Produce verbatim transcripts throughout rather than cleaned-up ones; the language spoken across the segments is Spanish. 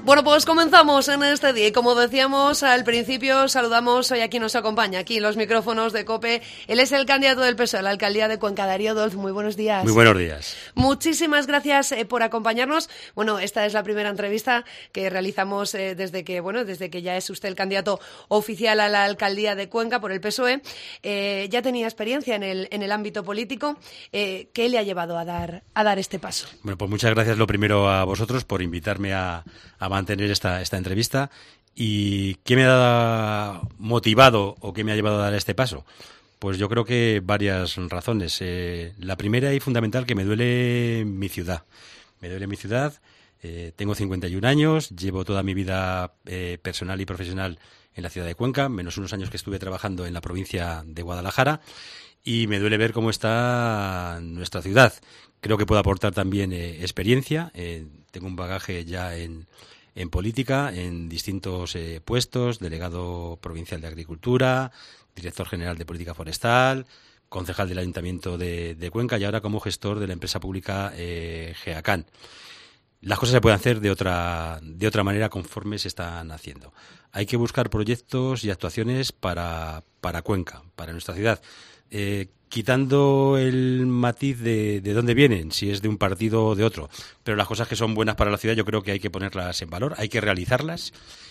Bueno, pues comenzamos en este día y como decíamos al principio, saludamos hoy a quien nos acompaña, aquí en los micrófonos de COPE. Él es el candidato del P S O E a la alcaldía de Cuenca, Darío Dolz. Muy buenos días. Muy buenos días. Muchísimas gracias eh, por acompañarnos. Bueno, esta es la primera entrevista que realizamos eh, desde que, bueno, desde que ya es usted el candidato oficial a la alcaldía de Cuenca por el P S O E. Eh, ya tenía experiencia en el, en el ámbito político. Eh, ¿Qué le ha llevado a dar, a dar este paso? Bueno, pues muchas gracias lo primero a vosotros por invitarme a, a mantener esta, esta entrevista. ¿Y qué me ha motivado o qué me ha llevado a dar este paso? Pues yo creo que varias razones. Eh, la primera y fundamental, que me duele mi ciudad. Me duele mi ciudad. Eh, tengo cincuenta y un años, llevo toda mi vida eh, personal y profesional en la ciudad de Cuenca, menos unos años que estuve trabajando en la provincia de Guadalajara, y me duele ver cómo está nuestra ciudad. Creo que puedo aportar también eh, experiencia. Eh, tengo un bagaje ya en, en política, en distintos eh, puestos, delegado provincial de Agricultura, director general de Política Forestal, concejal del Ayuntamiento de, de Cuenca y ahora como gestor de la empresa pública eh, GEACAN. Las cosas se pueden hacer de otra, de otra manera conforme se están haciendo. Hay que buscar proyectos y actuaciones para, para Cuenca, para nuestra ciudad. Eh, quitando el matiz de, de dónde vienen, si es de un partido o de otro. Pero las cosas que son buenas para la ciudad yo creo que hay que ponerlas en valor, hay que realizarlas,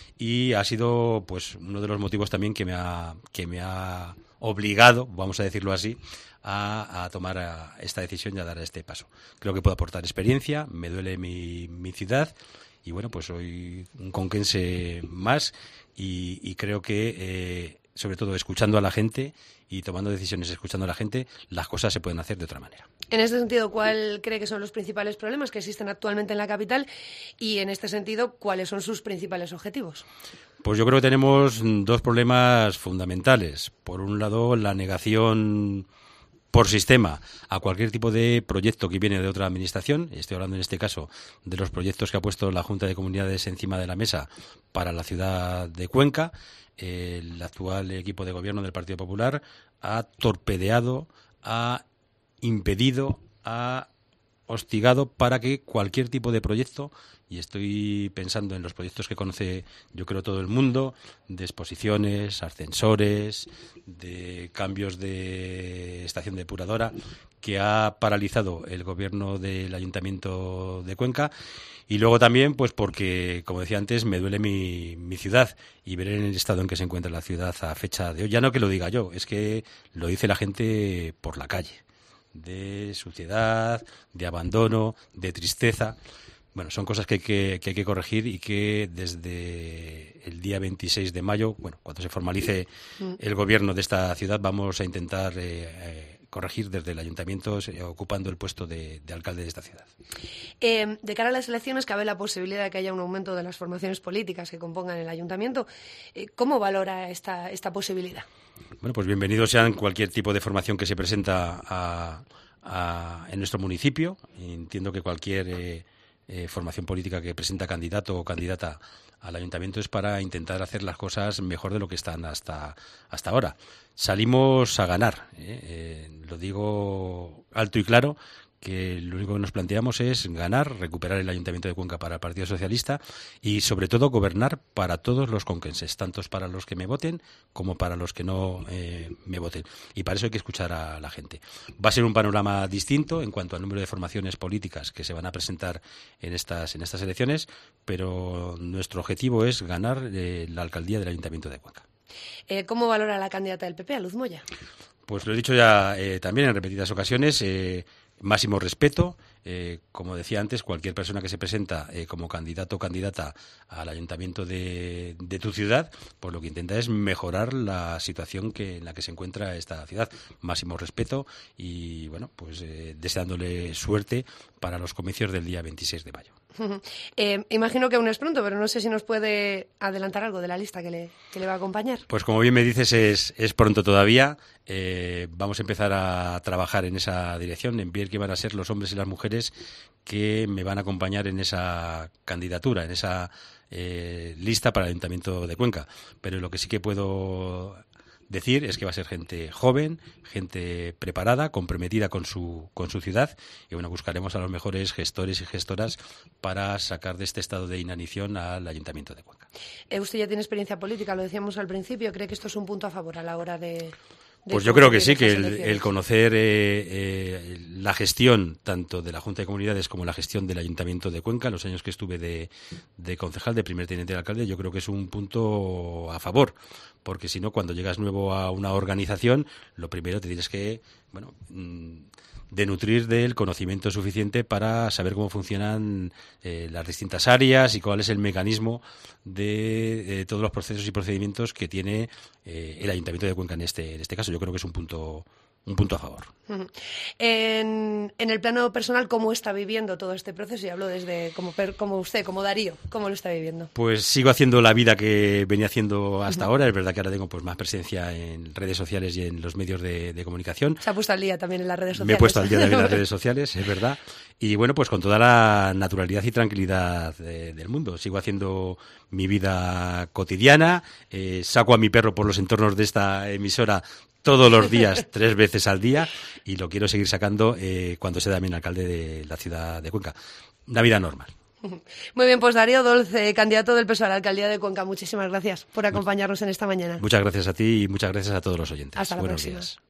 y ha sido pues uno de los motivos también que me ha, que me ha obligado, vamos a decirlo así, a, a tomar a esta decisión y a dar este paso. Creo que puedo aportar experiencia, me duele mi, mi ciudad y bueno, pues soy un conquense más y, y creo que eh, sobre todo escuchando a la gente y tomando decisiones escuchando a la gente, las cosas se pueden hacer de otra manera. En este sentido, ¿cuál cree que son los principales problemas que existen actualmente en la capital? Y en este sentido, ¿cuáles son sus principales objetivos? Pues yo creo que tenemos dos problemas fundamentales. Por un lado, la negación por sistema a cualquier tipo de proyecto que viene de otra administración. Estoy hablando en este caso de los proyectos que ha puesto la Junta de Comunidades encima de la mesa para la ciudad de Cuenca. El actual equipo de gobierno del Partido Popular ha torpedeado, ha impedido, ha hostigado para que cualquier tipo de proyecto, y estoy pensando en los proyectos que conoce yo creo todo el mundo, de exposiciones, ascensores, de cambios de estación depuradora, que ha paralizado el gobierno del Ayuntamiento de Cuenca. Y luego también, pues porque, como decía antes, me duele mi, mi ciudad y ver en el estado en que se encuentra la ciudad a fecha de hoy. Ya no que lo diga yo, es que lo dice la gente por la calle, de suciedad, de abandono, de tristeza. Bueno, son cosas que hay que, que hay que corregir y que desde el día veintiséis de mayo, bueno, cuando se formalice el gobierno de esta ciudad, vamos a intentar eh, eh, corregir desde el ayuntamiento, ocupando el puesto de, de alcalde de esta ciudad. Eh, de cara a las elecciones, cabe la posibilidad de que haya un aumento de las formaciones políticas que compongan el ayuntamiento. Eh, ¿Cómo valora esta, esta posibilidad? Bueno, pues bienvenidos sean cualquier tipo de formación que se presenta a, a, en nuestro municipio. Entiendo que cualquier eh, eh, formación política que presenta candidato o candidata al ayuntamiento es para intentar hacer las cosas mejor de lo que están hasta, hasta ahora. Salimos a ganar, ¿eh? Eh, lo digo alto y claro, que lo único que nos planteamos es ganar, recuperar el Ayuntamiento de Cuenca para el Partido Socialista y, sobre todo, gobernar para todos los conquenses, tanto para los que me voten como para los que no eh, me voten. Y para eso hay que escuchar a la gente. Va a ser un panorama distinto en cuanto al número de formaciones políticas que se van a presentar en estas, en estas elecciones, pero nuestro objetivo es ganar eh, la alcaldía del Ayuntamiento de Cuenca. Eh, ¿Cómo valora la candidata del P P, a Luz Moya? Pues lo he dicho ya eh, también en repetidas ocasiones, eh, máximo respeto. Eh, como decía antes, cualquier persona que se presenta eh, como candidato o candidata al ayuntamiento de, de tu ciudad, pues lo que intenta es mejorar la situación que, en la que se encuentra esta ciudad. Máximo respeto y, bueno, pues eh, deseándole suerte para los comicios del día veintiséis de mayo. Eh, imagino que aún es pronto, pero no sé si nos puede adelantar algo de la lista que le, que le va a acompañar. Pues como bien me dices, es, es pronto todavía. Eh, vamos a empezar a trabajar en esa dirección, en ver qué van a ser los hombres y las mujeres que me van a acompañar en esa candidatura, en esa eh, lista para el Ayuntamiento de Cuenca. Pero lo que sí que puedo decir es que va a ser gente joven, gente preparada, comprometida con su, con su ciudad, y bueno, buscaremos a los mejores gestores y gestoras para sacar de este estado de inanición al Ayuntamiento de Cuenca. Eh, usted ya tiene experiencia política, lo decíamos al principio, ¿cree que esto es un punto a favor a la hora de...? Pues yo creo que sí, que el, el conocer eh, eh, la gestión tanto de la Junta de Comunidades como la gestión del Ayuntamiento de Cuenca, los años que estuve de, de concejal, de primer teniente de alcalde, yo creo que es un punto a favor, porque si no, cuando llegas nuevo a una organización, lo primero te tienes que, bueno, de nutrir del conocimiento suficiente para saber cómo funcionan eh, las distintas áreas y cuál es el mecanismo de, de todos los procesos y procedimientos que tiene eh, el Ayuntamiento de Cuenca en este, en este caso. Yo creo que es un punto un punto a favor. Uh-huh. En, en el plano personal, ¿cómo está viviendo todo este proceso? Y hablo desde como, como usted, como Darío, ¿cómo lo está viviendo? Pues sigo haciendo la vida que venía haciendo hasta uh-huh. ahora. Es verdad que ahora tengo pues más presencia en redes sociales y en los medios de, de comunicación. Se ha puesto al día también en las redes sociales. Me he puesto al día también en las redes sociales, es verdad. Y bueno, pues con toda la naturalidad y tranquilidad de, del mundo. Sigo haciendo mi vida cotidiana, eh, saco a mi perro por los entornos de esta emisora todos los días, tres veces al día, y lo quiero seguir sacando eh, cuando sea también alcalde de la ciudad de Cuenca. Una vida normal. Muy bien, pues Darío Dolce, candidato del P S O E a la alcaldía de Cuenca, muchísimas gracias por acompañarnos en esta mañana. Muchas gracias a ti y muchas gracias a todos los oyentes. Hasta la Buenos próxima. días.